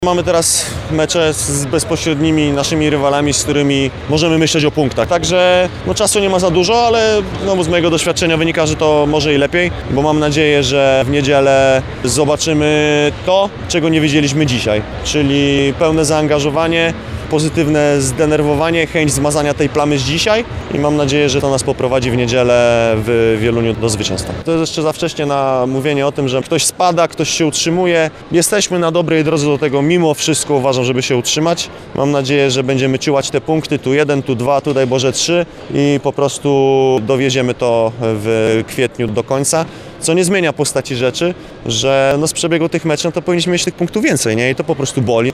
Mamy teraz mecze z bezpośrednimi naszymi rywalami, z którymi możemy myśleć o punktach. Także czasu nie ma za dużo, ale z mojego doświadczenia wynika, że to może i lepiej, bo mam nadzieję, że w niedzielę zobaczymy to, czego nie widzieliśmy dzisiaj, czyli pełne zaangażowanie, pozytywne zdenerwowanie, chęć zmazania tej plamy z dzisiaj i mam nadzieję, że to nas poprowadzi w niedzielę w Wieluniu do zwycięstwa. To jest jeszcze za wcześnie na mówienie o tym, że ktoś spada, ktoś się utrzymuje. Jesteśmy na dobrej drodze do tego, mimo wszystko uważam, żeby się utrzymać. Mam nadzieję, że będziemy ciułać te punkty, tu 1, tu 2, tu daj Boże 3 i po prostu dowieziemy to w kwietniu do końca. Co nie zmienia postaci rzeczy, że z przebiegu tych meczów to powinniśmy mieć tych punktów więcej, nie? I to po prostu boli.